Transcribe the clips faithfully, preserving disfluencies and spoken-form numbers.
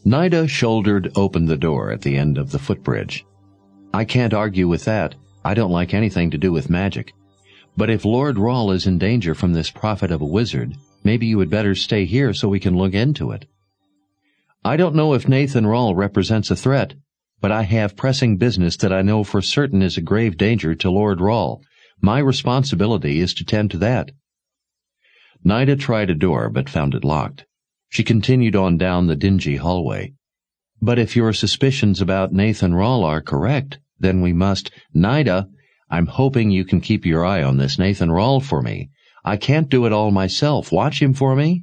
Nida shouldered open the door at the end of the footbridge. "I can't argue with that. I don't like anything to do with magic. But if Lord Rawl is in danger from this prophet of a wizard, maybe you had better stay here so we can look into it." "I don't know if Nathan Rawl represents a threat, but I have pressing business that I know for certain is a grave danger to Lord Rawl. My responsibility is to tend to that." Nida tried a door but found it locked. She continued on down the dingy hallway. "But if your suspicions about Nathan Rawl are correct, then we must—" "Nida, I'm hoping you can keep your eye on this Nathan Rawl for me. I can't do it all myself. Watch him for me."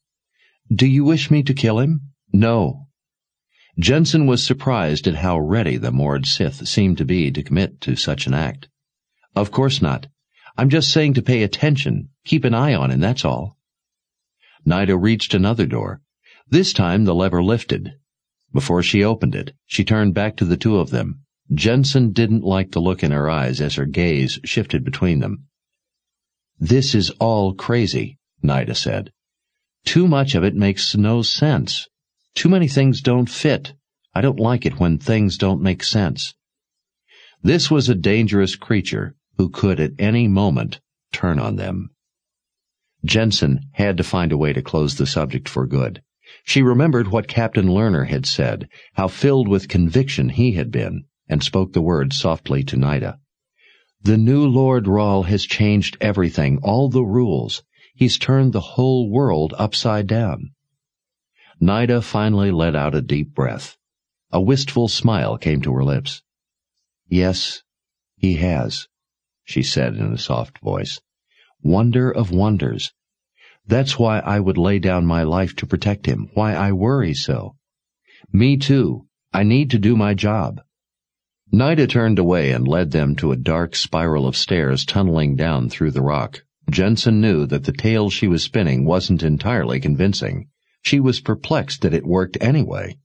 "Do you wish me to kill him?" "No." Jensen was surprised at how ready the Mord Sith seemed to be to commit to such an act. "Of course not. I'm just saying to pay attention. Keep an eye on him, that's all." Nida reached another door. This time the lever lifted. Before she opened it, she turned back to the two of them. Jensen didn't like the look in her eyes as her gaze shifted between them. "This is all crazy," Nida said. "Too much of it makes no sense. Too many things don't fit. I don't like it when things don't make sense." This was a dangerous creature who could at any moment turn on them. Jensen had to find a way to close the subject for good. She remembered what Captain Lerner had said, how filled with conviction he had been, and spoke the words softly to Nida. "The new Lord Rawl has changed everything, all the rules. He's turned the whole world upside down." Nida finally let out a deep breath. A wistful smile came to her lips. "Yes, he has," she said in a soft voice. "Wonder of wonders. That's why I would lay down my life to protect him, why I worry so. Me too. I need to do my job." Nida turned away and led them to a dark spiral of stairs tunneling down through the rock. Jensen knew that the tale she was spinning wasn't entirely convincing. She was perplexed that it worked anyway.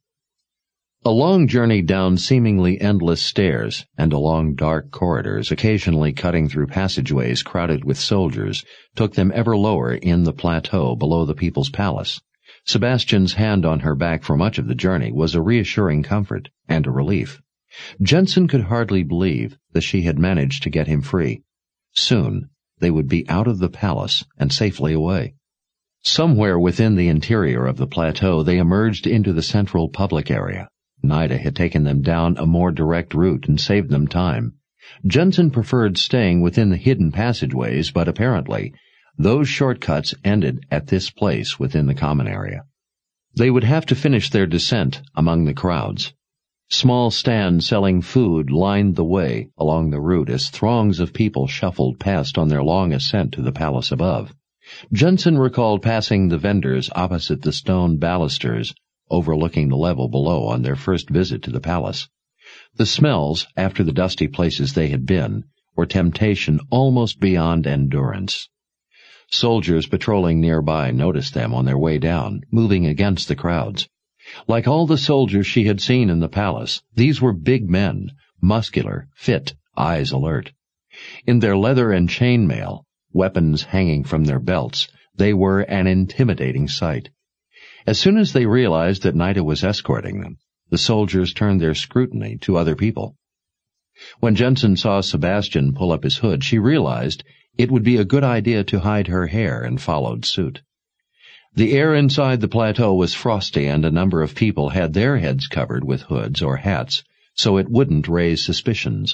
A long journey down seemingly endless stairs and along dark corridors, occasionally cutting through passageways crowded with soldiers, took them ever lower in the plateau below the People's Palace. Sebastian's hand on her back for much of the journey was a reassuring comfort and a relief. Jensen could hardly believe that she had managed to get him free. Soon they would be out of the palace and safely away. Somewhere within the interior of the plateau they emerged into the central public area. Nida had taken them down a more direct route and saved them time. Jensen preferred staying within the hidden passageways, but apparently those shortcuts ended at this place within the common area. They would have to finish their descent among the crowds. Small stands selling food lined the way along the route as throngs of people shuffled past on their long ascent to the palace above. Jensen recalled passing the vendors opposite the stone balusters overlooking the level below on their first visit to the palace. The smells, after the dusty places they had been, were temptation almost beyond endurance. Soldiers patrolling nearby noticed them on their way down, moving against the crowds. Like all the soldiers she had seen in the palace, these were big men, muscular, fit, eyes alert. In their leather and chainmail, weapons hanging from their belts, they were an intimidating sight. As soon as they realized that Nida was escorting them, the soldiers turned their scrutiny to other people. When Jensen saw Sebastian pull up his hood, she realized it would be a good idea to hide her hair and followed suit. The air inside the plateau was frosty, and a number of people had their heads covered with hoods or hats, so it wouldn't raise suspicions.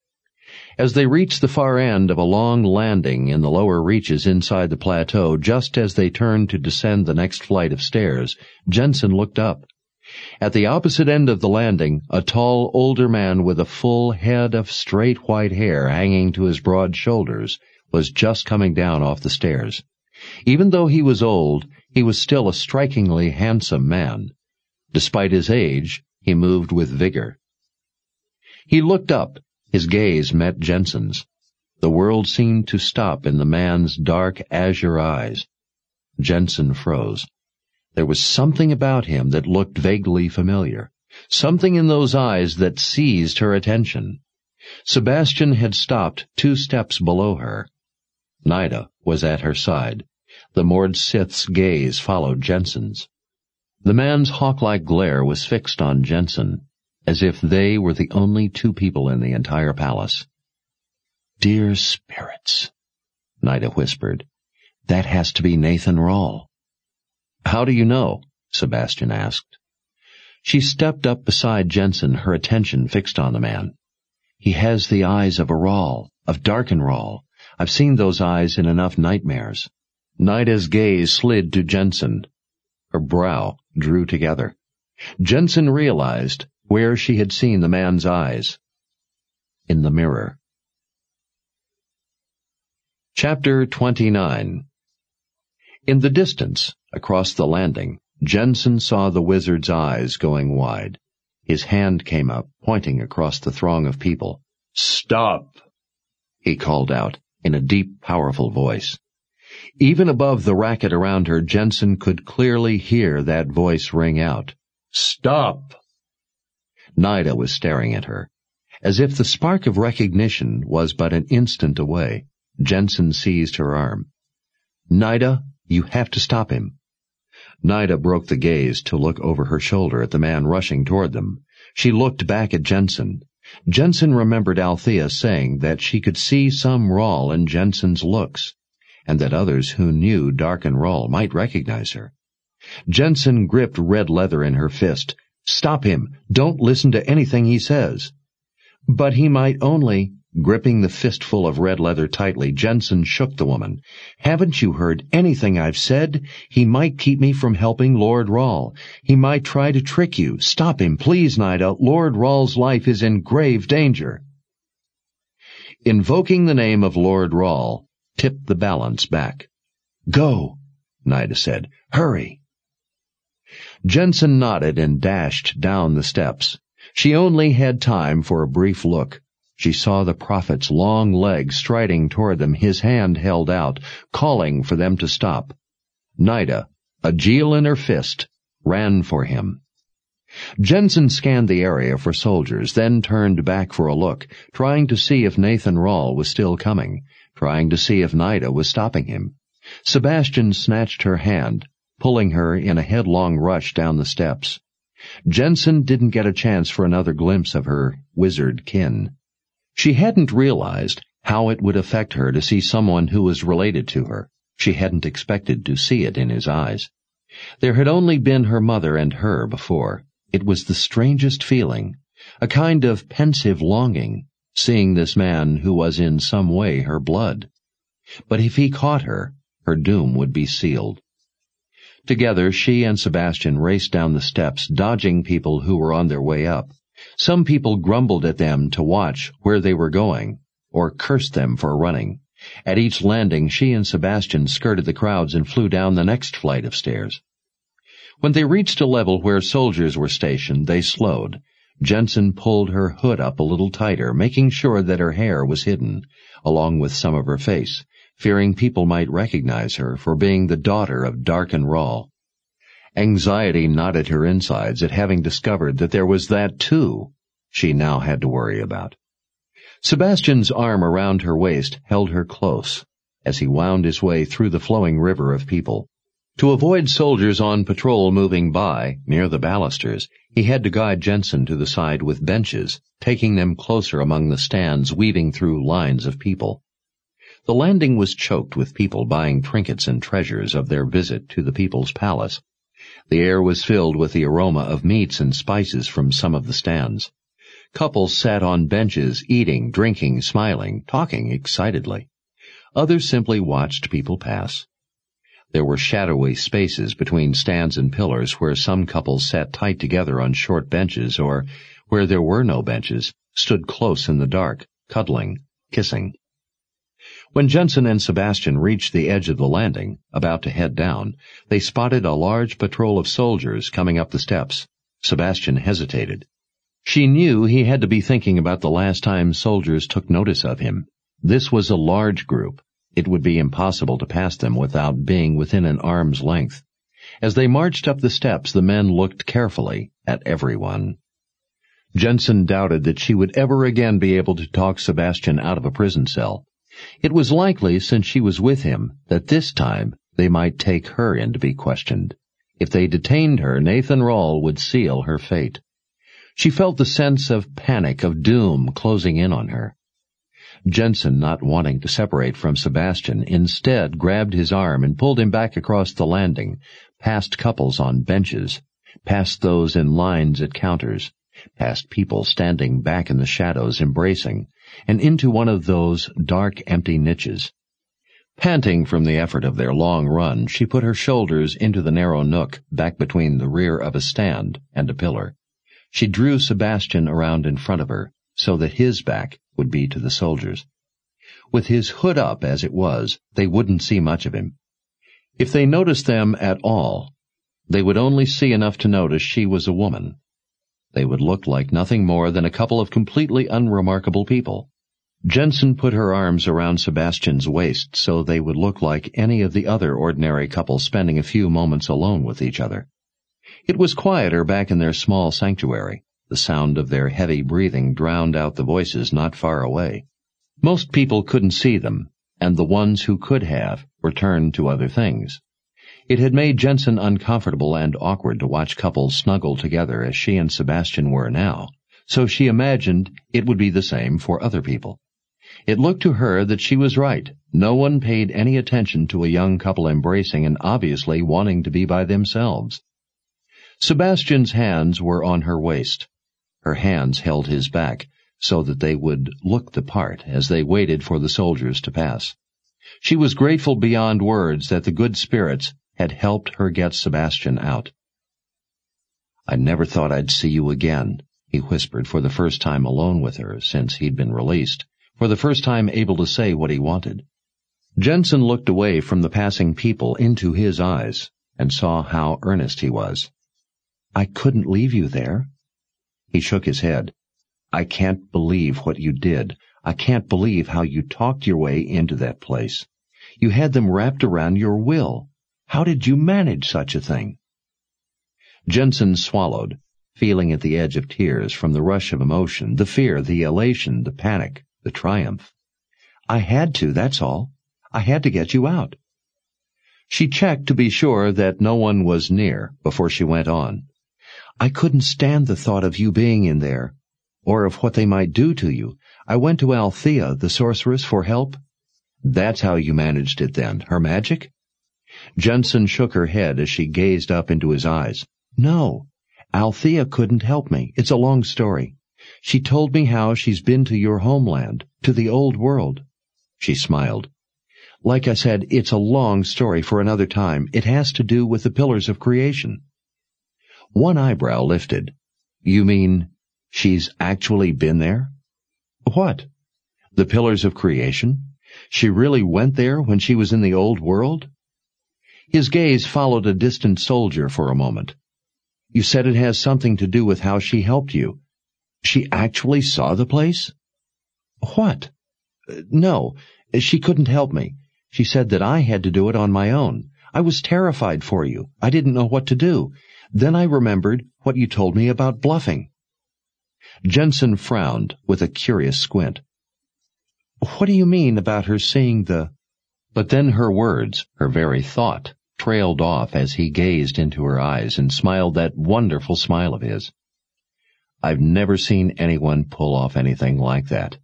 As they reached the far end of a long landing in the lower reaches inside the plateau, just as they turned to descend the next flight of stairs, Jensen looked up. At the opposite end of the landing, a tall, older man with a full head of straight white hair hanging to his broad shoulders was just coming down off the stairs. Even though he was old, he was still a strikingly handsome man. Despite his age, he moved with vigor. He looked up. His gaze met Jensen's. The world seemed to stop in the man's dark azure eyes. Jensen froze. There was something about him that looked vaguely familiar, something in those eyes that seized her attention. Sebastian had stopped two steps below her. Nida was at her side. The Mord Sith's gaze followed Jensen's. The man's hawk-like glare was fixed on Jensen, as if they were the only two people in the entire palace. "Dear spirits," Nida whispered, "that has to be Nathan Rahl." "How do you know?" Sebastian asked. She stepped up beside Jensen, her attention fixed on the man. "He has the eyes of a Rahl, of Darken Rahl. I've seen those eyes in enough nightmares." Nida's gaze slid to Jensen. Her brow drew together. Jensen realized where she had seen the man's eyes. In the mirror. Chapter twenty-nine. In the distance, across the landing, Jensen saw the wizard's eyes going wide. His hand came up, pointing across the throng of people. "Stop!" he called out, in a deep, powerful voice. Even above the racket around her, Jensen could clearly hear that voice ring out. "Stop!" Nida was staring at her. As if the spark of recognition was but an instant away, Jensen seized her arm. "Nida, you have to stop him." Nida broke the gaze to look over her shoulder at the man rushing toward them. She looked back at Jensen. Jensen remembered Althea saying that she could see some Rahl in Jensen's looks, and that others who knew Darken Rahl might recognize her. Jensen gripped red leather in her fist. "Stop him! Don't listen to anything he says." But he might only... Gripping the fistful of red leather tightly, Jensen shook the woman. "Haven't you heard anything I've said? He might keep me from helping Lord Rahl. He might try to trick you. Stop him, please, Nida. Lord Rahl's life is in grave danger." Invoking the name of Lord Rahl tipped the balance back. "Go," Nida said. "Hurry." Jensen nodded and dashed down the steps. She only had time for a brief look. She saw the prophet's long legs striding toward them, his hand held out, calling for them to stop. Nida, a Jewel in her fist, ran for him. Jensen scanned the area for soldiers, then turned back for a look, trying to see if Nathan Rahl was still coming, trying to see if Nida was stopping him. Sebastian snatched her hand, pulling her in a headlong rush down the steps. Jensen didn't get a chance for another glimpse of her wizard kin. She hadn't realized how it would affect her to see someone who was related to her. She hadn't expected to see it in his eyes. There had only been her mother and her before. It was the strangest feeling, a kind of pensive longing, seeing this man who was in some way her blood. But if he caught her, her doom would be sealed. Together, she and Sebastian raced down the steps, dodging people who were on their way up. Some people grumbled at them to watch where they were going, or cursed them for running. At each landing, she and Sebastian skirted the crowds and flew down the next flight of stairs. When they reached a level where soldiers were stationed, they slowed. Jensen pulled her hood up a little tighter, making sure that her hair was hidden, along with some of her face, fearing people might recognize her for being the daughter of Darken Rahl. Anxiety knotted her insides at having discovered that there was that, too, she now had to worry about. Sebastian's arm around her waist held her close as he wound his way through the flowing river of people. To avoid soldiers on patrol moving by, near the balusters, he had to guide Jensen to the side with benches, taking them closer among the stands, weaving through lines of people. The landing was choked with people buying trinkets and treasures of their visit to the people's palace. The air was filled with the aroma of meats and spices from some of the stands. Couples sat on benches, eating, drinking, smiling, talking excitedly. Others simply watched people pass. There were shadowy spaces between stands and pillars where some couples sat tight together on short benches, or, where there were no benches, stood close in the dark, cuddling, kissing. When Jensen and Sebastian reached the edge of the landing, about to head down, they spotted a large patrol of soldiers coming up the steps. Sebastian hesitated. She knew he had to be thinking about the last time soldiers took notice of him. This was a large group. It would be impossible to pass them without being within an arm's length. As they marched up the steps, the men looked carefully at everyone. Jensen doubted that she would ever again be able to talk Sebastian out of a prison cell. It was likely, since she was with him, that this time they might take her in to be questioned. If they detained her, Nathan Rahl would seal her fate. She felt the sense of panic, of doom, closing in on her. Jensen, not wanting to separate from Sebastian, instead grabbed his arm and pulled him back across the landing, past couples on benches, past those in lines at counters, past people standing back in the shadows embracing, and into one of those dark, empty niches. Panting from the effort of their long run, she put her shoulders into the narrow nook back between the rear of a stand and a pillar. She drew Sebastian around in front of her, so that his back would be to the soldiers. With his hood up as it was, they wouldn't see much of him. If they noticed them at all, they would only see enough to notice she was a woman. They would look like nothing more than a couple of completely unremarkable people. Jensen put her arms around Sebastian's waist so they would look like any of the other ordinary couples spending a few moments alone with each other. It was quieter back in their small sanctuary. The sound of their heavy breathing drowned out the voices not far away. Most people couldn't see them, and the ones who could have were turned to other things. It had made Jensen uncomfortable and awkward to watch couples snuggle together as she and Sebastian were now, so she imagined it would be the same for other people. It looked to her that she was right. No one paid any attention to a young couple embracing and obviously wanting to be by themselves. Sebastian's hands were on her waist. Her hands held his back so that they would look the part as they waited for the soldiers to pass. She was grateful beyond words that the good spirits had helped her get Sebastian out. "I never thought I'd see you again," he whispered for the first time alone with her since he'd been released, for the first time able to say what he wanted. Jensen looked away from the passing people into his eyes and saw how earnest he was. "I couldn't leave you there." He shook his head. "I can't believe what you did. I can't believe how you talked your way into that place. You had them wrapped around your will. How did you manage such a thing?" Jensen swallowed, feeling at the edge of tears from the rush of emotion, the fear, the elation, the panic, the triumph. "I had to, that's all. I had to get you out." She checked to be sure that no one was near before she went on. "I couldn't stand the thought of you being in there, or of what they might do to you. I went to Althea, the sorceress, for help." "That's how you managed it then, her magic?" Jensen shook her head as she gazed up into his eyes. "No, Althea couldn't help me. It's a long story. She told me how she's been to your homeland, to the old world." She smiled. "Like I said, it's a long story for another time. It has to do with the pillars of creation." One eyebrow lifted. "You mean she's actually been there?" "What? The pillars of creation? She really went there when she was in the old world?" His gaze followed a distant soldier for a moment. "You said it has something to do with how she helped you. She actually saw the place?" "What?" "No, she couldn't help me. She said that I had to do it on my own. I was terrified for you. I didn't know what to do. Then I remembered what you told me about bluffing." Jensen frowned with a curious squint. "What do you mean about her seeing the—" But then her words, her very thought, trailed off as he gazed into her eyes and smiled that wonderful smile of his. "I've never seen anyone pull off anything like that."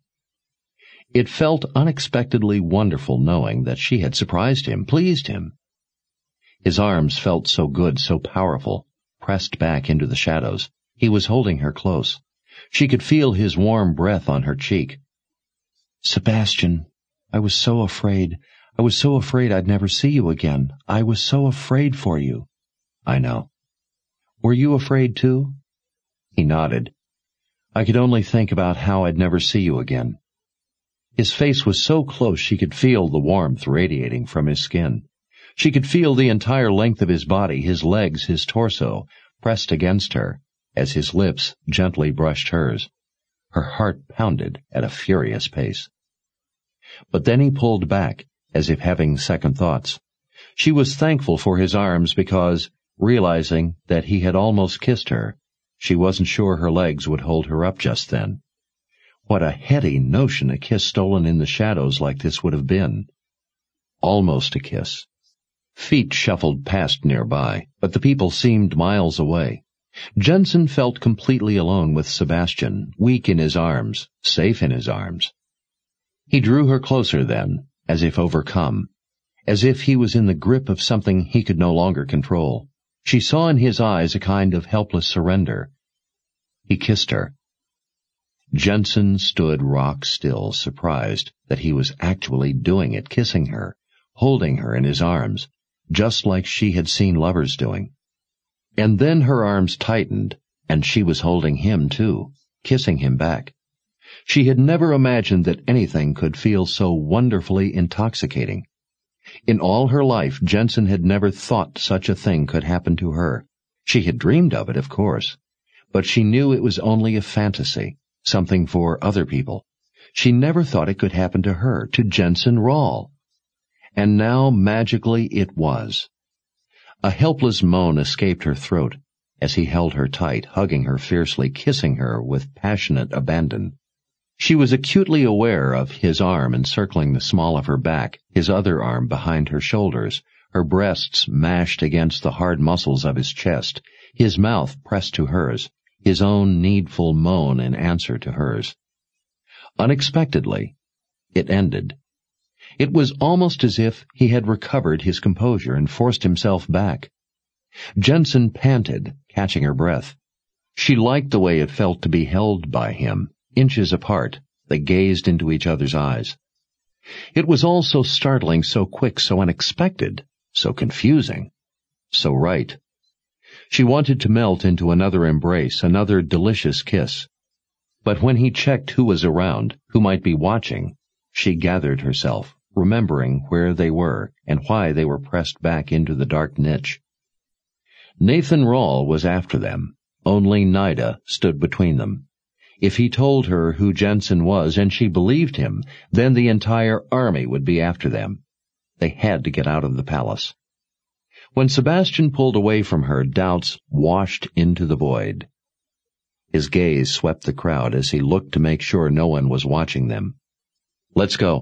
It felt unexpectedly wonderful knowing that she had surprised him, pleased him. His arms felt so good, so powerful, pressed back into the shadows. He was holding her close. She could feel his warm breath on her cheek. "Sebastian, I was so afraid. I was so afraid I'd never see you again. I was so afraid for you." "I know." "Were you afraid too?" He nodded. "I could only think about how I'd never see you again." His face was so close she could feel the warmth radiating from his skin. She could feel the entire length of his body, his legs, his torso, pressed against her, as his lips gently brushed hers. Her heart pounded at a furious pace. But then he pulled back, as if having second thoughts. She was thankful for his arms because, realizing that he had almost kissed her, she wasn't sure her legs would hold her up just then. What a heady notion a kiss stolen in the shadows like this would have been. Almost a kiss. Feet shuffled past nearby, but the people seemed miles away. Jensen felt completely alone with Sebastian, weak in his arms, safe in his arms. He drew her closer then, as if overcome, as if he was in the grip of something he could no longer control. She saw in his eyes a kind of helpless surrender. He kissed her. Jensen stood rock-still, surprised that he was actually doing it, kissing her, holding her in his arms, just like she had seen lovers doing. And then her arms tightened, and she was holding him too, kissing him back. She had never imagined that anything could feel so wonderfully intoxicating. In all her life, Jensen had never thought such a thing could happen to her. She had dreamed of it, of course, but she knew it was only a fantasy, something for other people. She never thought it could happen to her, to Jensen Rawle. And now, magically, it was. A helpless moan escaped her throat as he held her tight, hugging her fiercely, kissing her with passionate abandon. She was acutely aware of his arm encircling the small of her back, his other arm behind her shoulders, her breasts mashed against the hard muscles of his chest, his mouth pressed to hers, his own needful moan in answer to hers. Unexpectedly, it ended. It was almost as if he had recovered his composure and forced himself back. Jensen panted, catching her breath. She liked the way it felt to be held by him, inches apart. They gazed into each other's eyes. It was all so startling, so quick, so unexpected, so confusing, so right. She wanted to melt into another embrace, another delicious kiss. But when he checked who was around, who might be watching, she gathered herself, remembering where they were and why they were pressed back into the dark niche. Nathan Rawle was after them. Only Nida stood between them. If he told her who Jensen was and she believed him, then the entire army would be after them. They had to get out of the palace. When Sebastian pulled away from her, doubts washed into the void. His gaze swept the crowd as he looked to make sure no one was watching them. "Let's go."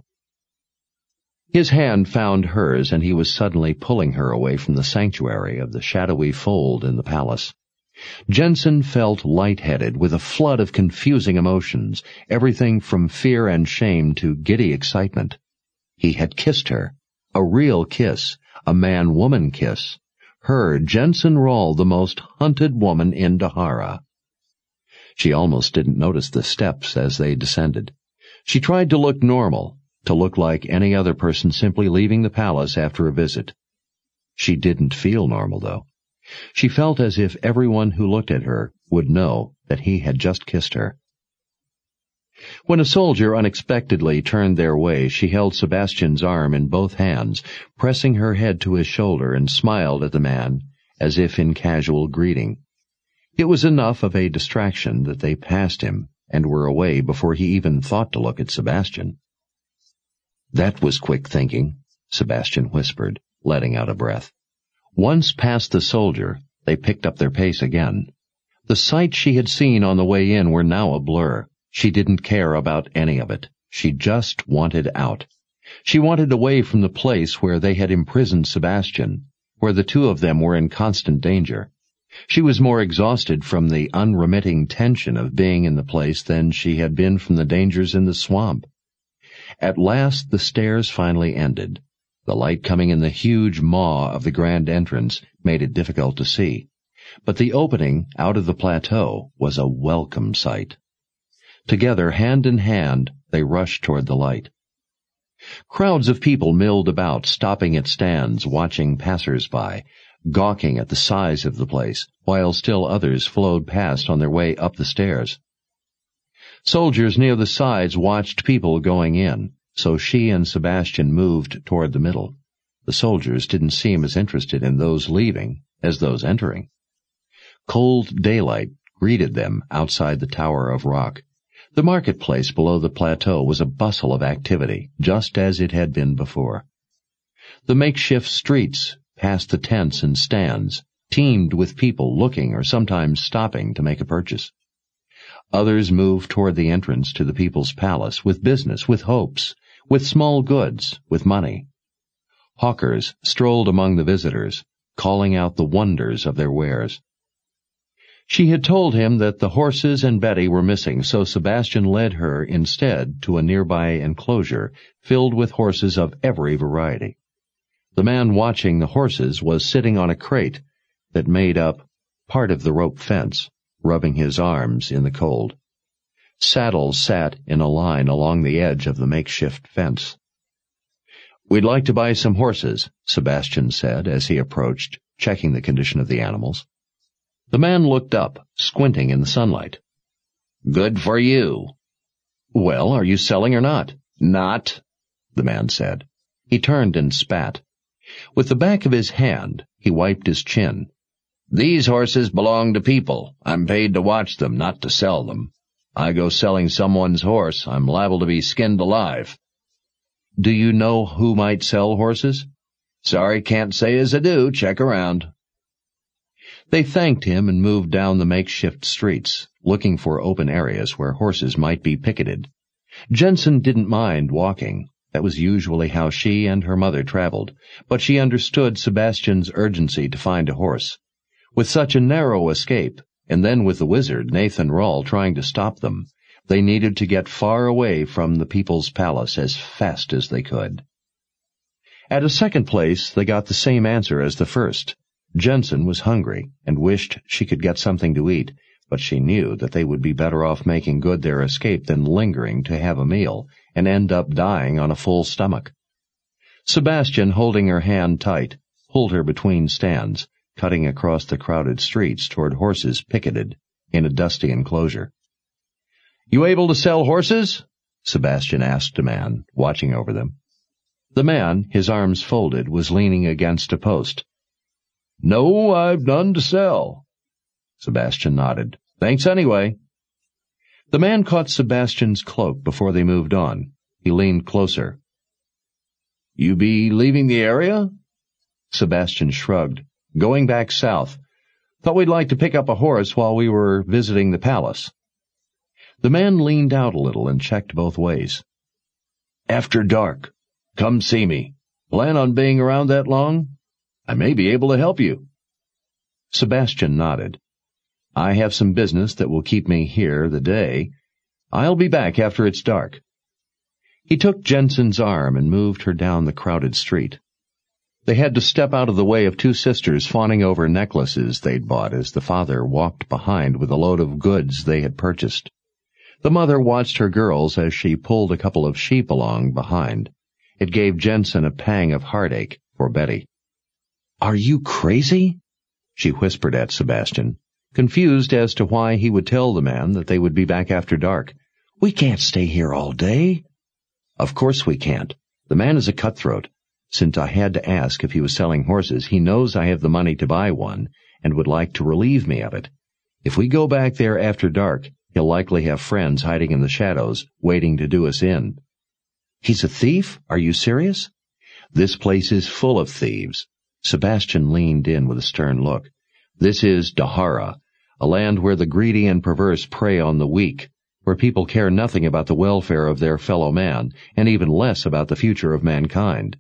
His hand found hers, and he was suddenly pulling her away from the sanctuary of the shadowy fold in the palace. Jensen felt lightheaded with a flood of confusing emotions, everything from fear and shame to giddy excitement. He had kissed her, a real kiss, a man-woman kiss. Her, Jensen Rawle, the most hunted woman in Dahara. She almost didn't notice the steps as they descended. She tried to look normal, to look like any other person simply leaving the palace after a visit. She didn't feel normal, though. She felt as if everyone who looked at her would know that he had just kissed her. When a soldier unexpectedly turned their way, she held Sebastian's arm in both hands, pressing her head to his shoulder, and smiled at the man as if in casual greeting. It was enough of a distraction that they passed him and were away before he even thought to look at Sebastian. "That was quick thinking," Sebastian whispered, letting out a breath. Once past the soldier, they picked up their pace again. The sights she had seen on the way in were now a blur. She didn't care about any of it. She just wanted out. She wanted away from the place where they had imprisoned Sebastian, where the two of them were in constant danger. She was more exhausted from the unremitting tension of being in the place than she had been from the dangers in the swamp. At last the stairs finally ended. The light coming in the huge maw of the grand entrance made it difficult to see, but the opening out of the plateau was a welcome sight. Together, hand in hand, they rushed toward the light. Crowds of people milled about, stopping at stands, watching passers-by, gawking at the size of the place, while still others flowed past on their way up the stairs. Soldiers near the sides watched people going in, so she and Sebastian moved toward the middle. The soldiers didn't seem as interested in those leaving as those entering. Cold daylight greeted them outside the Tower of Rock. The marketplace below the plateau was a bustle of activity, just as it had been before. The makeshift streets, past the tents and stands, teemed with people looking or sometimes stopping to make a purchase. Others moved toward the entrance to the people's palace with business, with hopes, with small goods, with money. Hawkers strolled among the visitors, calling out the wonders of their wares. She had told him that the horses and Betty were missing, so Sebastian led her instead to a nearby enclosure filled with horses of every variety. The man watching the horses was sitting on a crate that made up part of the rope fence, rubbing his arms in the cold. Saddles sat in a line along the edge of the makeshift fence. "We'd like to buy some horses," Sebastian said as he approached, checking the condition of the animals. The man looked up, squinting in the sunlight. "Good for you." "Well, are you selling or not?" "Not," the man said. He turned and spat. With the back of his hand, he wiped his chin. "These horses belong to people. I'm paid to watch them, not to sell them. I go selling someone's horse, I'm liable to be skinned alive." "Do you know who might sell horses?" "Sorry, can't say as I do. Check around." They thanked him and moved down the makeshift streets, looking for open areas where horses might be picketed. Jensen didn't mind walking. That was usually how she and her mother traveled, but she understood Sebastian's urgency to find a horse. With such a narrow escape, and then with the wizard, Nathan Rahl, trying to stop them, they needed to get far away from the People's Palace as fast as they could. At a second place, they got the same answer as the first. Jensen was hungry and wished she could get something to eat, but she knew that they would be better off making good their escape than lingering to have a meal and end up dying on a full stomach. Sebastian, holding her hand tight, pulled her between stands, cutting across the crowded streets toward horses picketed in a dusty enclosure. "You able to sell horses?" Sebastian asked a man, watching over them. The man, his arms folded, was leaning against a post. "No, I've none to sell." Sebastian nodded. "Thanks anyway." The man caught Sebastian's cloak before they moved on. He leaned closer. "You be leaving the area?" Sebastian shrugged. "Going back south. Thought we'd like to pick up a horse while we were visiting the palace." The man leaned out a little and checked both ways. "After dark. Come see me. Plan on being around that long? I may be able to help you." Sebastian nodded. "I have some business that will keep me here the day. I'll be back after it's dark." He took Jensen's arm and moved her down the crowded street. They had to step out of the way of two sisters fawning over necklaces they'd bought as the father walked behind with a load of goods they had purchased. The mother watched her girls as she pulled a couple of sheep along behind. It gave Jensen a pang of heartache for Betty. "Are you crazy?" she whispered at Sebastian, confused as to why he would tell the man that they would be back after dark. "We can't stay here all day." "Of course we can't. The man is a cutthroat. Since I had to ask if he was selling horses, he knows I have the money to buy one and would like to relieve me of it. If we go back there after dark, he'll likely have friends hiding in the shadows, waiting to do us in." "He's a thief? Are you serious?" "This place is full of thieves." Sebastian leaned in with a stern look. "This is Dahara, a land where the greedy and perverse prey on the weak, where people care nothing about the welfare of their fellow man, and even less about the future of mankind."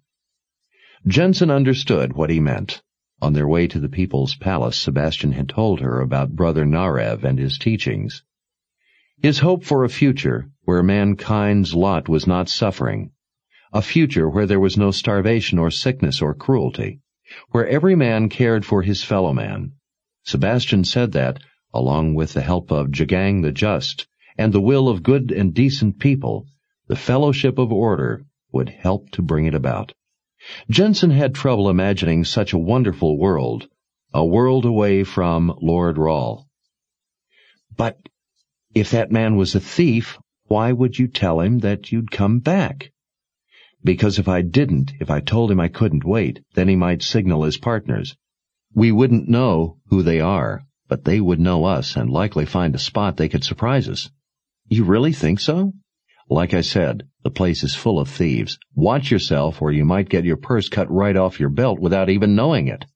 Jensen understood what he meant. On their way to the People's Palace, Sebastian had told her about Brother Narev and his teachings. His hope for a future where mankind's lot was not suffering, a future where there was no starvation or sickness or cruelty, where every man cared for his fellow man. Sebastian said that, along with the help of Jagang the Just and the will of good and decent people, the Fellowship of Order would help to bring it about. Jensen had trouble imagining such a wonderful world, a world away from Lord Rahl. "But if that man was a thief, why would you tell him that you'd come back?" "Because if I didn't, if I told him I couldn't wait, then he might signal his partners. We wouldn't know who they are, but they would know us and likely find a spot they could surprise us." "You really think so?" "Like I said, the place is full of thieves. Watch yourself or you might get your purse cut right off your belt without even knowing it."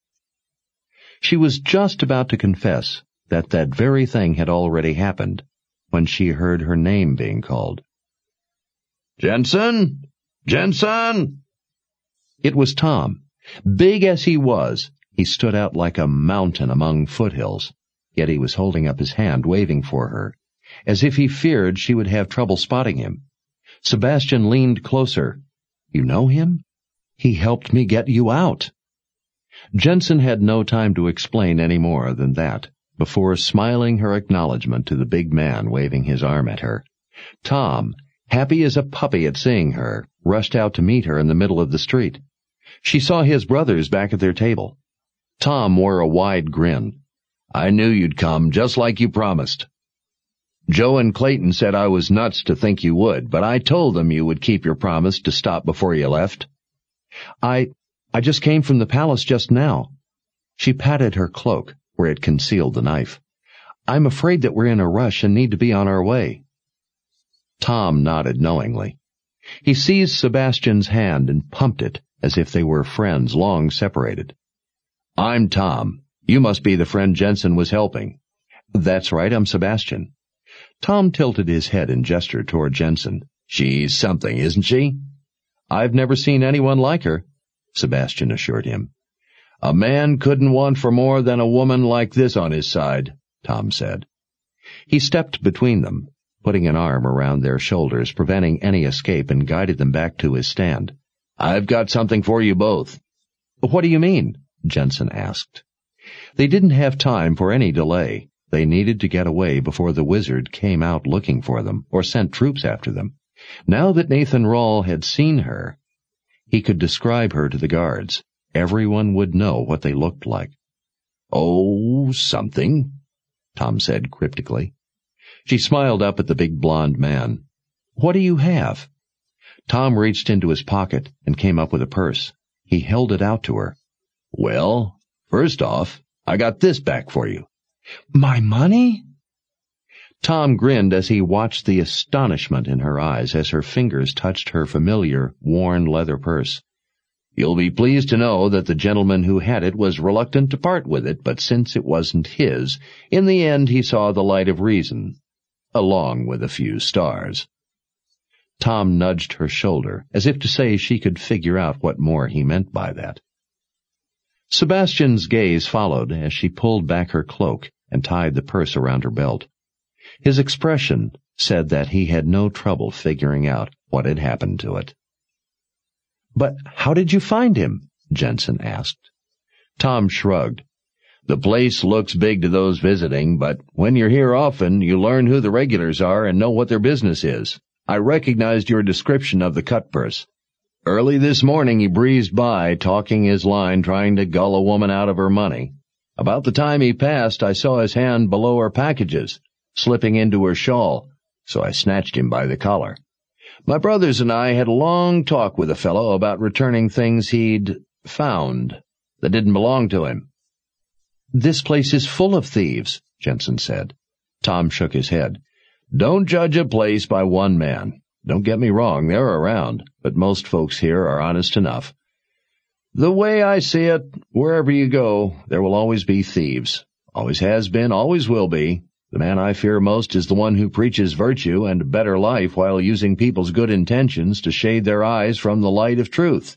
She was just about to confess that that very thing had already happened when she heard her name being called. "Jensen! Jensen!" It was Tom. Big as he was, he stood out like a mountain among foothills, yet he was holding up his hand, waving for her, as if he feared she would have trouble spotting him. Sebastian leaned closer. "You know him? He helped me get you out." Jensen had no time to explain any more than that, before smiling her acknowledgment to the big man waving his arm at her. Tom, happy as a puppy at seeing her, rushed out to meet her in the middle of the street. She saw his brothers back at their table. Tom wore a wide grin. "I knew you'd come, just like you promised. Joe and Clayton said I was nuts to think you would, but I told them you would keep your promise to stop before you left." I, I just came from the palace just now." She patted her cloak, where it concealed the knife. "I'm afraid that we're in a rush and need to be on our way." Tom nodded knowingly. He seized Sebastian's hand and pumped it as if they were friends long separated. "I'm Tom. You must be the friend Jensen was helping." "That's right, I'm Sebastian." Tom tilted his head and gestured toward Jensen. "She's something, isn't she?" "I've never seen anyone like her," Sebastian assured him. "A man couldn't want for more than a woman like this on his side," Tom said. He stepped between them, putting an arm around their shoulders, preventing any escape, and guided them back to his stand. "I've got something for you both." "What do you mean?" Jensen asked. They didn't have time for any delay. They needed to get away before the wizard came out looking for them or sent troops after them. Now that Nathan Rahl had seen her, he could describe her to the guards. Everyone would know what they looked like. "Oh, something," Tom said cryptically. She smiled up at the big blond man. "What do you have?" Tom reached into his pocket and came up with a purse. He held it out to her. "Well, first off, I got this back for you." "My money?" Tom grinned as he watched the astonishment in her eyes as her fingers touched her familiar, worn leather purse. "You'll be pleased to know that the gentleman who had it was reluctant to part with it, but since it wasn't his, in the end he saw the light of reason, along with a few stars." Tom nudged her shoulder, as if to say she could figure out what more he meant by that. Sebastian's gaze followed as she pulled back her cloak and tied the purse around her belt. His expression said that he had no trouble figuring out what had happened to it. "But how did you find him?" Jensen asked. Tom shrugged. "The place looks big to those visiting, but when you're here often, you learn who the regulars are and know what their business is. I recognized your description of the cut purse. Early this morning he breezed by, talking his line, trying to gull a woman out of her money. About the time he passed, I saw his hand below her packages, slipping into her shawl, so I snatched him by the collar. My brothers and I had a long talk with the fellow about returning things he'd found that didn't belong to him." "This place is full of thieves," Jensen said. Tom shook his head. "Don't judge a place by one man. Don't get me wrong, they're around, but most folks here are honest enough. The way I see it, wherever you go, there will always be thieves. Always has been, always will be. The man I fear most is the one who preaches virtue and a better life while using people's good intentions to shade their eyes from the light of truth."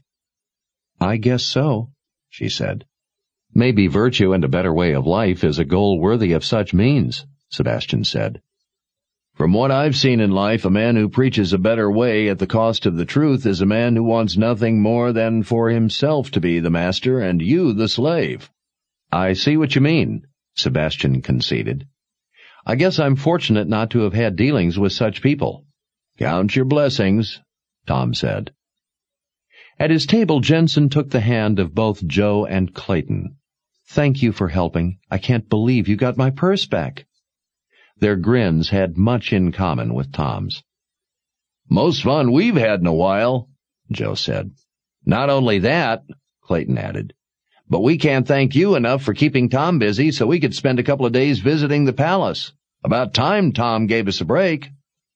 "I guess so," she said. "Maybe virtue and a better way of life is a goal worthy of such means," Sebastian said. "From what I've seen in life, a man who preaches a better way at the cost of the truth is a man who wants nothing more than for himself to be the master and you the slave." "I see what you mean," Sebastian conceded. "I guess I'm fortunate not to have had dealings with such people." "Count your blessings," Tom said. At his table, Jensen took the hand of both Joe and Clayton. "Thank you for helping. I can't believe you got my purse back." Their grins had much in common with Tom's. "Most fun we've had in a while," Joe said. "Not only that," Clayton added, "but we can't thank you enough for keeping Tom busy so we could spend a couple of days visiting the palace. About time Tom gave us a break."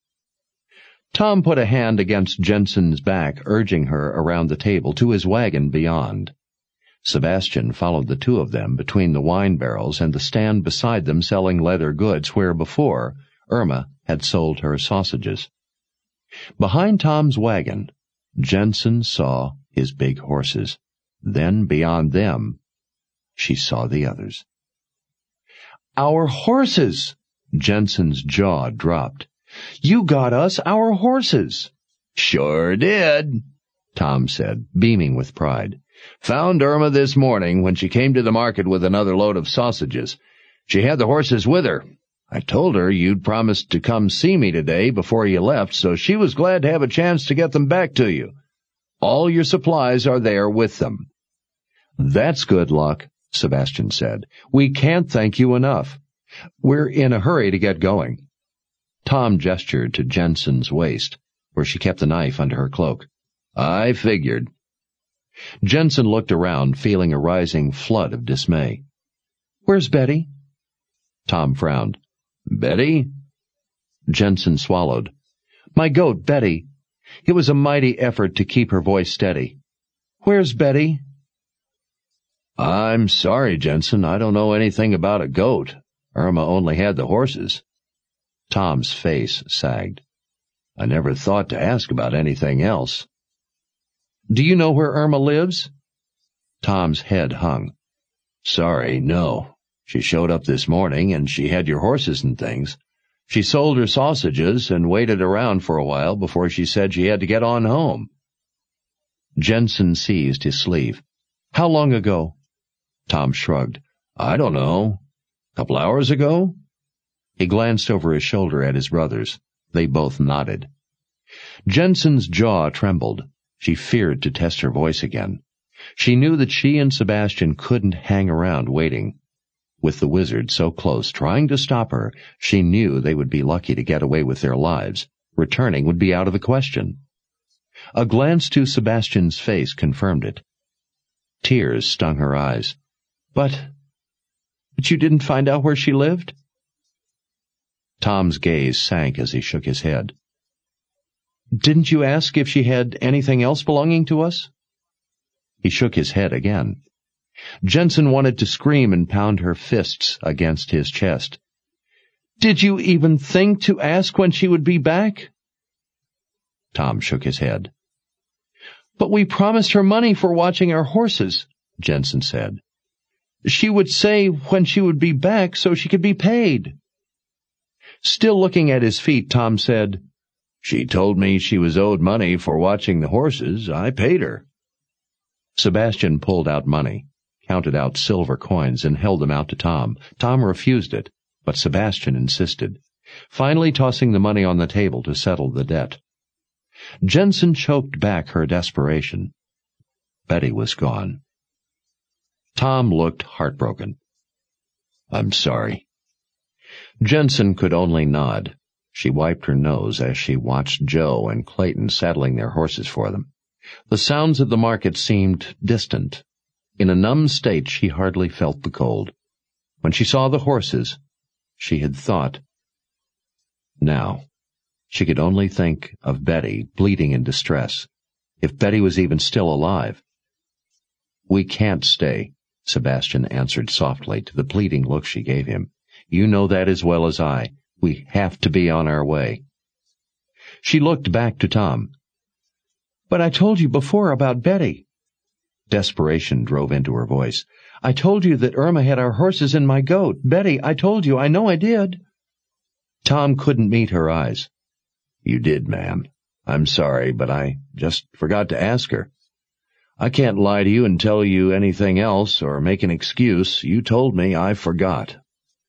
Tom put a hand against Jensen's back, urging her around the table to his wagon beyond. Sebastian followed the two of them between the wine barrels and the stand beside them selling leather goods where before Irma had sold her sausages. Behind Tom's wagon, Jensen saw his big horses. Then, beyond them, she saw the others. "Our horses!" Jensen's jaw dropped. "You got us our horses!" "Sure did," Tom said, beaming with pride. "Found Irma this morning when she came to the market with another load of sausages. She had the horses with her. I told her you'd promised to come see me today before you left, so she was glad to have a chance to get them back to you. All your supplies are there with them." "That's good luck," Sebastian said. "We can't thank you enough. We're in a hurry to get going." Tom gestured to Jensen's waist, where she kept the knife under her cloak. "I figured." Jensen looked around, feeling a rising flood of dismay. "Where's Betty?" Tom frowned. "Betty?" Jensen swallowed. "My goat, Betty." It was a mighty effort to keep her voice steady. "Where's Betty?" "I'm sorry, Jensen. I don't know anything about a goat. Irma only had the horses." Tom's face sagged. "I never thought to ask about anything else." "Do you know where Irma lives?" Tom's head hung. "Sorry, no. She showed up this morning, and she had your horses and things. She sold her sausages and waited around for a while before she said she had to get on home." Jensen seized his sleeve. "How long ago?" Tom shrugged. "I don't know. Couple hours ago?" He glanced over his shoulder at his brothers. They both nodded. Jensen's jaw trembled. She feared to test her voice again. She knew that she and Sebastian couldn't hang around waiting. With the wizard so close, trying to stop her, she knew they would be lucky to get away with their lives. Returning would be out of the question. A glance to Sebastian's face confirmed it. Tears stung her eyes. But, but you didn't find out where she lived?" Tom's gaze sank as he shook his head. "Didn't you ask if she had anything else belonging to us?" He shook his head again. Jensen wanted to scream and pound her fists against his chest. "Did you even think to ask when she would be back?" Tom shook his head. "But we promised her money for watching our horses," Jensen said. "She would say when she would be back so she could be paid." Still looking at his feet, Tom said, "She told me she was owed money for watching the horses. I paid her." Sebastian pulled out money, counted out silver coins, and held them out to Tom. Tom refused it, but Sebastian insisted, finally tossing the money on the table to settle the debt. Jensen choked back her desperation. Betty was gone. Tom looked heartbroken. "I'm sorry." Jensen could only nod. She wiped her nose as she watched Joe and Clayton saddling their horses for them. The sounds of the market seemed distant. In a numb state, she hardly felt the cold. When she saw the horses, she had thought. Now, she could only think of Betty, bleeding in distress. If Betty was even still alive. "We can't stay," Sebastian answered softly to the pleading look she gave him. "You know that as well as I. We have to be on our way." She looked back to Tom. "But I told you before about Betty." Desperation drove into her voice. "I told you that Irma had our horses and my goat. Betty, I told you. I know I did." Tom couldn't meet her eyes. "You did, ma'am. I'm sorry, but I just forgot to ask her. I can't lie to you and tell you anything else or make an excuse. You told me, I forgot."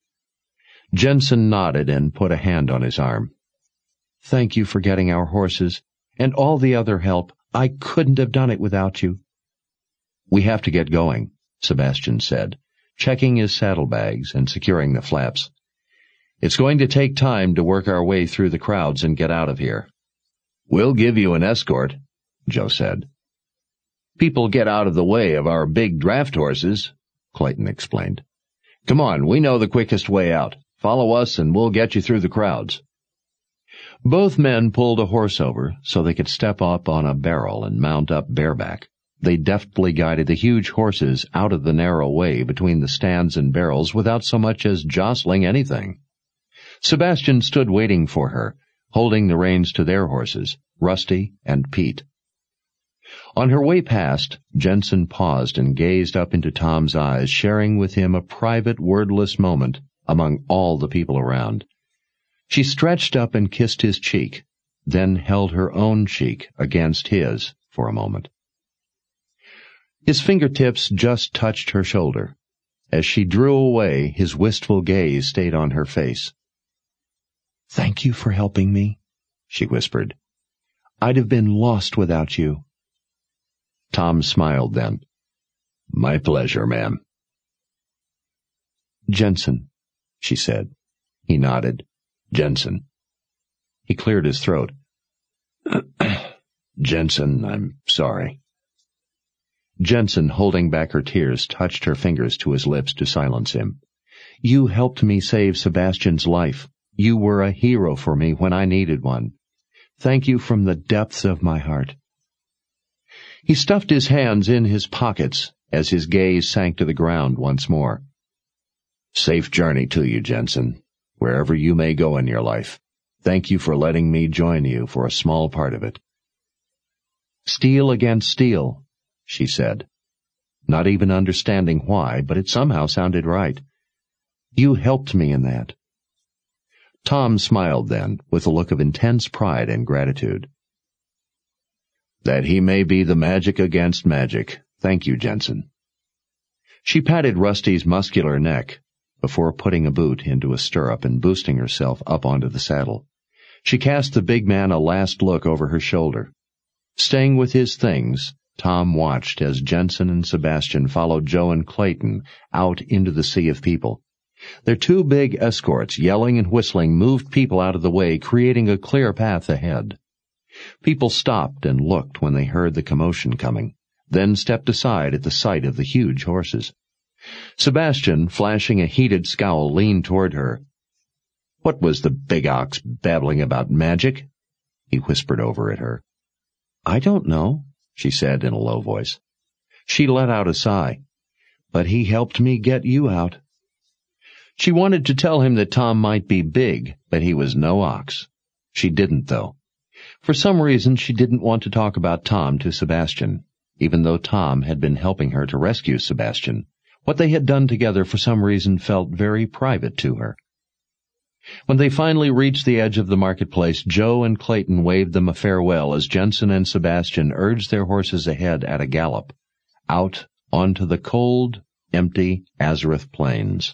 Jensen nodded and put a hand on his arm. "Thank you for getting our horses, and all the other help. I couldn't have done it without you." "We have to get going," Sebastian said, checking his saddlebags and securing the flaps. "It's going to take time to work our way through the crowds and get out of here." "We'll give you an escort," Joe said. "People get out of the way of our big draft horses," Clayton explained. "Come on, we know the quickest way out. Follow us and we'll get you through the crowds." Both men pulled a horse over so they could step up on a barrel and mount up bareback. They deftly guided the huge horses out of the narrow way between the stands and barrels without so much as jostling anything. Sebastian stood waiting for her, holding the reins to their horses, Rusty and Pete. On her way past, Jensen paused and gazed up into Tom's eyes, sharing with him a private, wordless moment among all the people around. She stretched up and kissed his cheek, then held her own cheek against his for a moment. His fingertips just touched her shoulder. As she drew away, his wistful gaze stayed on her face. "Thank you for helping me," she whispered. "I'd have been lost without you." Tom smiled then. "My pleasure, ma'am." "Jensen," she said. He nodded. "Jensen." He cleared his throat. "Jensen, I'm sorry." Jensen, holding back her tears, touched her fingers to his lips to silence him. "You helped me save Sebastian's life. You were a hero for me when I needed one. Thank you from the depths of my heart." He stuffed his hands in his pockets as his gaze sank to the ground once more. "Safe journey to you, Jensen, wherever you may go in your life. Thank you for letting me join you for a small part of it." "Steel against steel," she said, not even understanding why, but it somehow sounded right. "You helped me in that." Tom smiled then, with a look of intense pride and gratitude. "That he may be the magic against magic. Thank you, Jensen." She patted Rusty's muscular neck before putting a boot into a stirrup and boosting herself up onto the saddle. She cast the big man a last look over her shoulder. Staying with his things, Tom watched as Jensen and Sebastian followed Joe and Clayton out into the sea of people. Their two big escorts, yelling and whistling, moved people out of the way, creating a clear path ahead. People stopped and looked when they heard the commotion coming, then stepped aside at the sight of the huge horses. Sebastian, flashing a heated scowl, leaned toward her. "What was the big ox babbling about magic?" he whispered over at her. "I don't know," she said in a low voice. She let out a sigh. "But he helped me get you out." She wanted to tell him that Tom might be big, but he was no ox. She didn't, though. For some reason, she didn't want to talk about Tom to Sebastian, even though Tom had been helping her to rescue Sebastian. What they had done together for some reason felt very private to her. When they finally reached the edge of the marketplace, Joe and Clayton waved them a farewell as Jensen and Sebastian urged their horses ahead at a gallop, out onto the cold, empty Azareth plains.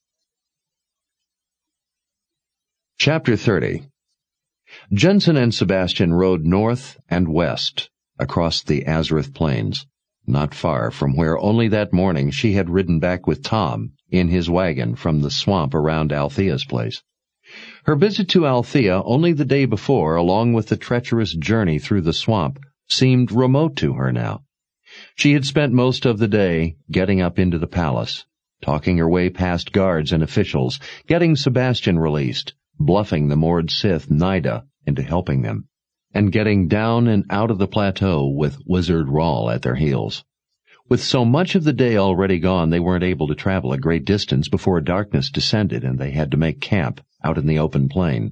Chapter thirty. Jensen and Sebastian rode north and west across the Azareth plains, not far from where only that morning she had ridden back with Tom in his wagon from the swamp around Althea's place. Her visit to Althea only the day before, along with the treacherous journey through the swamp, seemed remote to her now. She had spent most of the day getting up into the palace, talking her way past guards and officials, getting Sebastian released, bluffing the moored Sith Nida into helping them, and getting down and out of the plateau with Wizard Rawl at their heels. With so much of the day already gone, they weren't able to travel a great distance before darkness descended and they had to make camp out in the open plain.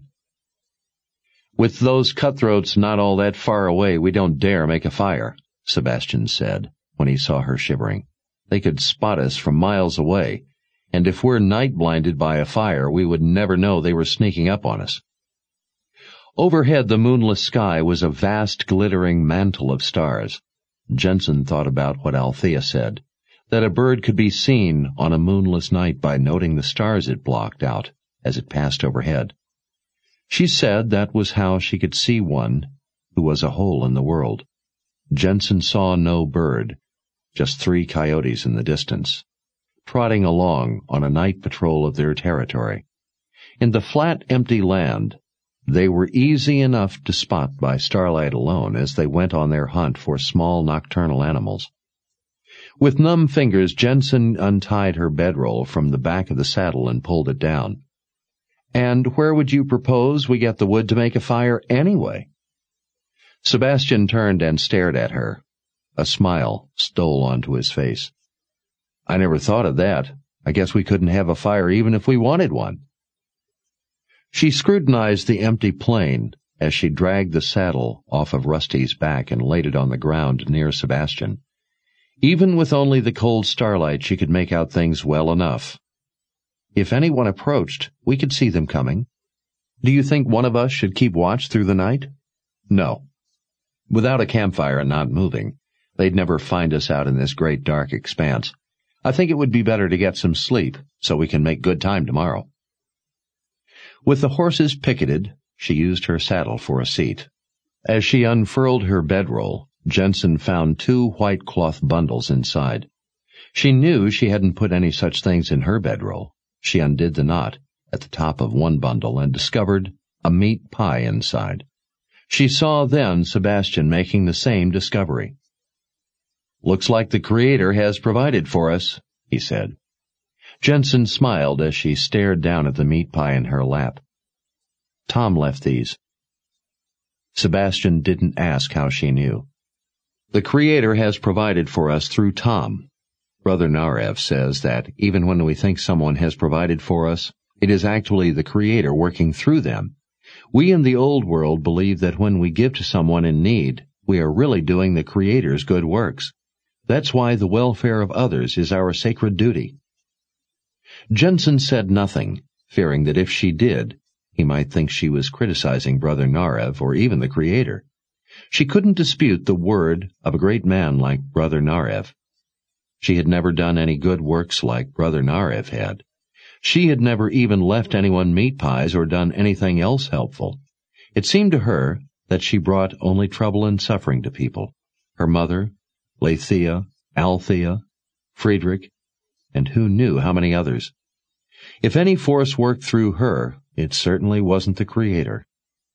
"With those cutthroats not all that far away, we don't dare make a fire," Sebastian said when he saw her shivering. "They could spot us from miles away, and if we're night-blinded by a fire, we would never know they were sneaking up on us." Overhead, the moonless sky was a vast glittering mantle of stars. Jensen thought about what Althea said, that a bird could be seen on a moonless night by noting the stars it blocked out as it passed overhead. She said that was how she could see one who was a hole in the world. Jensen saw no bird, just three coyotes in the distance, trotting along on a night patrol of their territory. In the flat, empty land, they were easy enough to spot by starlight alone as they went on their hunt for small nocturnal animals. With numb fingers, Jensen untied her bedroll from the back of the saddle and pulled it down. "And where would you propose we get the wood to make a fire anyway?" Sebastian turned and stared at her. A smile stole onto his face. "I never thought of that. I guess we couldn't have a fire even if we wanted one." She scrutinized the empty plain as she dragged the saddle off of Rusty's back and laid it on the ground near Sebastian. Even with only the cold starlight, she could make out things well enough. If anyone approached, we could see them coming. Do you think one of us should keep watch through the night? No. Without a campfire and not moving, they'd never find us out in this great dark expanse. I think it would be better to get some sleep, so we can make good time tomorrow. With the horses picketed, she used her saddle for a seat. As she unfurled her bedroll, Jensen found two white cloth bundles inside. She knew she hadn't put any such things in her bedroll. She undid the knot at the top of one bundle and discovered a meat pie inside. She saw then Sebastian making the same discovery. "Looks like the Creator has provided for us," he said. Jensen smiled as she stared down at the meat pie in her lap. "Tom left these." Sebastian didn't ask how she knew. "The Creator has provided for us through Tom. Brother Narev says that even when we think someone has provided for us, it is actually the Creator working through them. We in the old world believe that when we give to someone in need, we are really doing the Creator's good works. That's why the welfare of others is our sacred duty." Jensen said nothing, fearing that if she did, he might think she was criticizing Brother Narev or even the Creator. She couldn't dispute the word of a great man like Brother Narev. She had never done any good works like Brother Narev had. She had never even left anyone meat pies or done anything else helpful. It seemed to her that she brought only trouble and suffering to people. Her mother, Leithea, Althea, Friedrich, and who knew how many others. If any force worked through her, it certainly wasn't the Creator.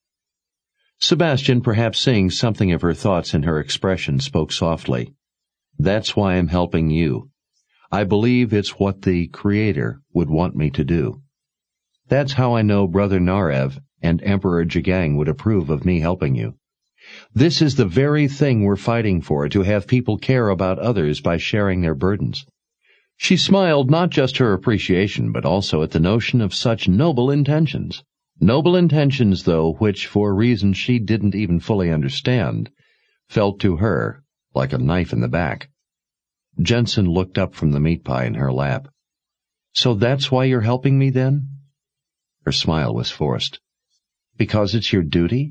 Sebastian, perhaps seeing something of her thoughts in her expression, spoke softly. "That's why I'm helping you. I believe it's what the Creator would want me to do. That's how I know Brother Narev and Emperor Jagang would approve of me helping you. This is the very thing we're fighting for, to have people care about others by sharing their burdens." She smiled, not just her appreciation, but also at the notion of such noble intentions. Noble intentions, though, which, for reasons she didn't even fully understand, felt to her like a knife in the back. Jensen looked up from the meat pie in her lap. "So that's why you're helping me, then?" Her smile was forced. "Because it's your duty?"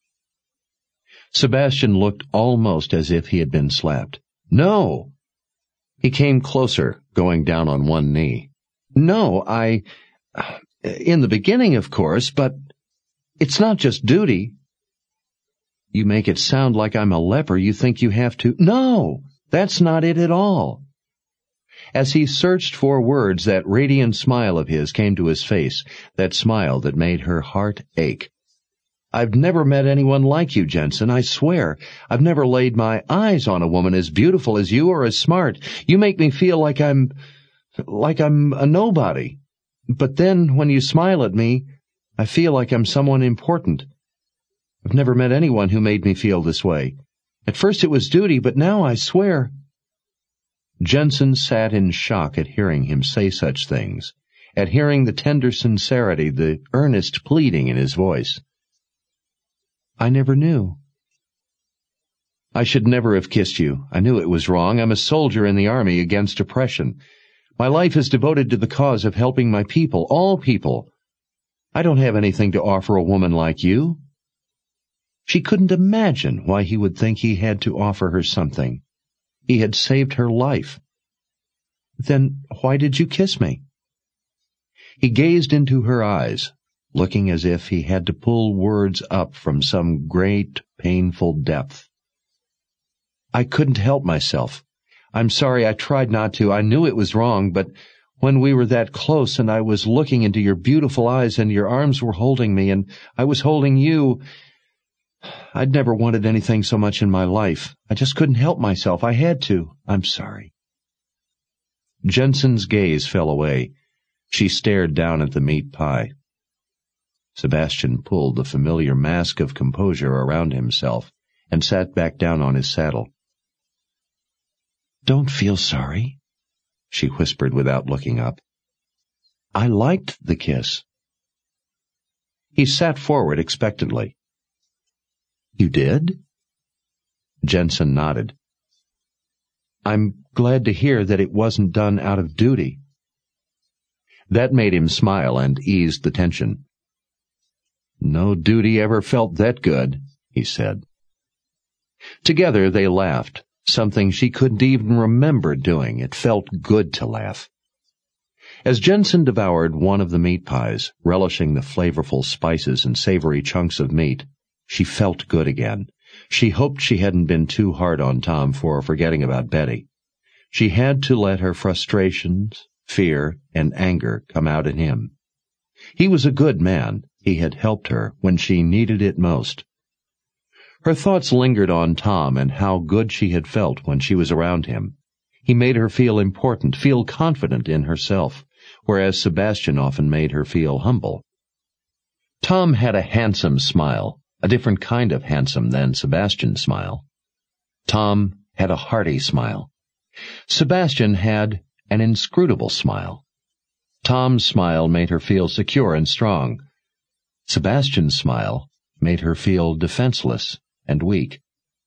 Sebastian looked almost as if he had been slapped. "No!" He came closer, going down on one knee. "No, I... in the beginning, of course, but it's not just duty." "You make it sound like I'm a leper. You think you have to—" "No, that's not it at all." As he searched for words, that radiant smile of his came to his face, that smile that made her heart ache. "I've never met anyone like you, Jensen, I swear. I've never laid my eyes on a woman as beautiful as you or as smart. You make me feel like I'm... like I'm a nobody. But then, when you smile at me, I feel like I'm someone important. I've never met anyone who made me feel this way. At first it was duty, but now I swear—" Jensen sat in shock at hearing him say such things, at hearing the tender sincerity, the earnest pleading in his voice. "I never knew." "I should never have kissed you. I knew it was wrong. I'm a soldier in the army against oppression. My life is devoted to the cause of helping my people, all people. I don't have anything to offer a woman like you." She couldn't imagine why he would think he had to offer her something. He had saved her life. "Then why did you kiss me?" He gazed into her eyes, looking as if he had to pull words up from some great, painful depth. "I couldn't help myself. I'm sorry, I tried not to. I knew it was wrong, but when we were that close and I was looking into your beautiful eyes and your arms were holding me and I was holding you, I'd never wanted anything so much in my life. I just couldn't help myself. I had to. I'm sorry." Jensen's gaze fell away. She stared down at the meat pie. Sebastian pulled the familiar mask of composure around himself and sat back down on his saddle. "Don't feel sorry," she whispered without looking up. "I liked the kiss." He sat forward expectantly. You did? Jensen nodded. I'm glad to hear that it wasn't done out of duty. That made him smile and eased the tension. No duty ever felt that good, he said. Together they laughed, something she couldn't even remember doing. It felt good to laugh. As Jensen devoured one of the meat pies, relishing the flavorful spices and savory chunks of meat, she felt good again. She hoped she hadn't been too hard on Tom for forgetting about Betty. She had to let her frustrations, fear, and anger come out in him. He was a good man. He had helped her when she needed it most. Her thoughts lingered on Tom and how good she had felt when she was around him. He made her feel important, feel confident in herself, whereas Sebastian often made her feel humble. Tom had a handsome smile, a different kind of handsome than Sebastian's smile. Tom had a hearty smile. Sebastian had an inscrutable smile. Tom's smile made her feel secure and strong. Sebastian's smile made her feel defenseless and weak.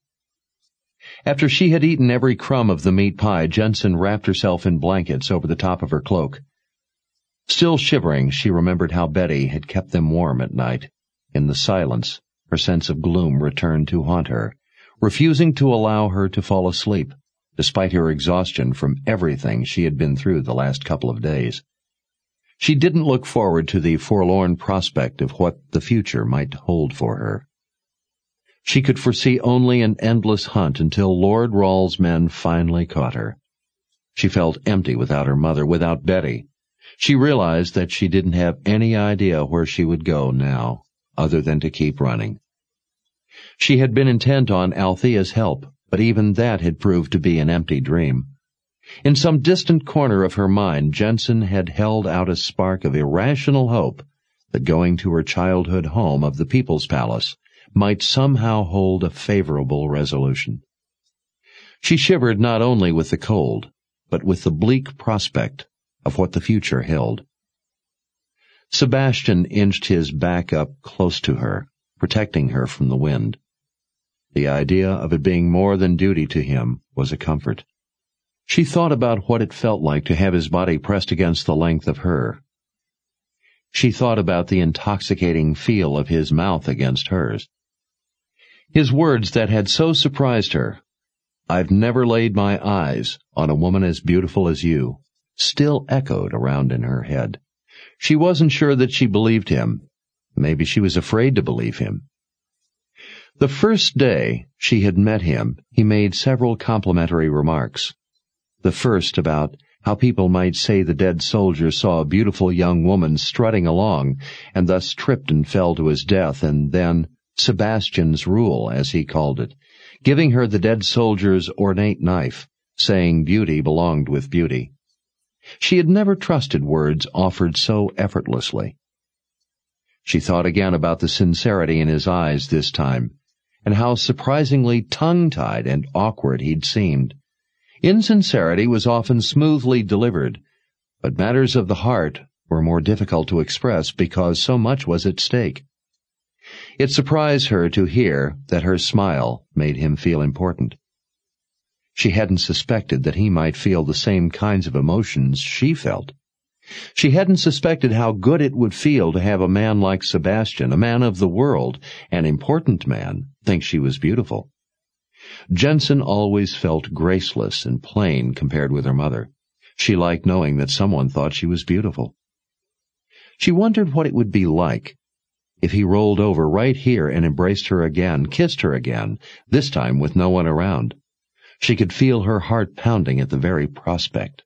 After she had eaten every crumb of the meat pie, Jensen wrapped herself in blankets over the top of her cloak. Still shivering, she remembered how Betty had kept them warm at night. In the silence, her sense of gloom returned to haunt her, refusing to allow her to fall asleep, despite her exhaustion from everything she had been through the last couple of days. She didn't look forward to the forlorn prospect of what the future might hold for her. She could foresee only an endless hunt until Lord Rawle's men finally caught her. She felt empty without her mother, without Betty. She realized that she didn't have any idea where she would go now, other than to keep running. She had been intent on Althea's help, but even that had proved to be an empty dream. In some distant corner of her mind, Jensen had held out a spark of irrational hope that going to her childhood home of the People's Palace might somehow hold a favorable resolution. She shivered not only with the cold, but with the bleak prospect of what the future held. Sebastian inched his back up close to her, protecting her from the wind. The idea of it being more than duty to him was a comfort. She thought about what it felt like to have his body pressed against the length of her. She thought about the intoxicating feel of his mouth against hers. His words that had so surprised her, "I've never laid my eyes on a woman as beautiful as you," still echoed around in her head. She wasn't sure that she believed him. Maybe she was afraid to believe him. The first day she had met him, he made several complimentary remarks. The first about how people might say the dead soldier saw a beautiful young woman strutting along, and thus tripped and fell to his death, and then Sebastian's rule, as he called it, giving her the dead soldier's ornate knife, saying beauty belonged with beauty. She had never trusted words offered so effortlessly. She thought again about the sincerity in his eyes this time, and how surprisingly tongue-tied and awkward he'd seemed. Insincerity was often smoothly delivered, but matters of the heart were more difficult to express because so much was at stake. It surprised her to hear that her smile made him feel important. She hadn't suspected that he might feel the same kinds of emotions she felt. She hadn't suspected how good it would feel to have a man like Sebastian, a man of the world, an important man, think she was beautiful. Jensen always felt graceless and plain compared with her mother. She liked knowing that someone thought she was beautiful. She wondered what it would be like if he rolled over right here and embraced her again, kissed her again, this time with no one around. She could feel her heart pounding at the very prospect.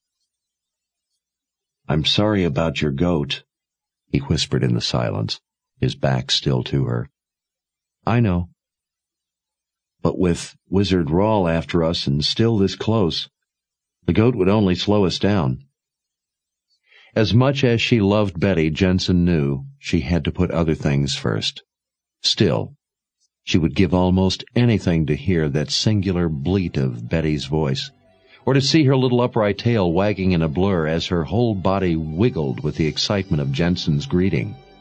"I'm sorry about your goat," he whispered in the silence, his back still to her. "I know. But with Wizard Rawl after us and still this close, the goat would only slow us down." As much as she loved Betty, Jensen knew she had to put other things first. Still, she would give almost anything to hear that singular bleat of Betty's voice, or to see her little upright tail wagging in a blur as her whole body wiggled with the excitement of Jensen's greeting.